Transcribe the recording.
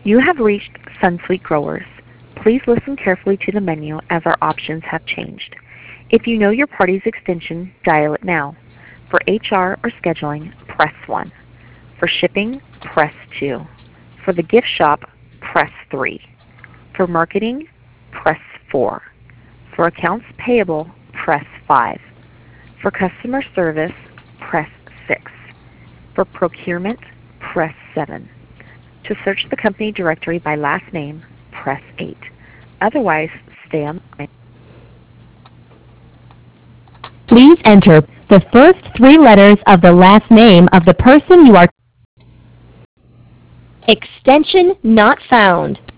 You have reached Sunsweet Growers. Please listen carefully to the menu as our options have changed. If you know your party's extension, dial it now. For HR or scheduling, press 1. For shipping, press 2. For the gift shop, press 3. For marketing, press 4. For accounts payable, press 5. For customer service, press 6. For procurement, press 7. To search the company directory by last name, press 8. Otherwise, stay on the line. Please enter the first three letters of the last name of the person you are. Extension not found.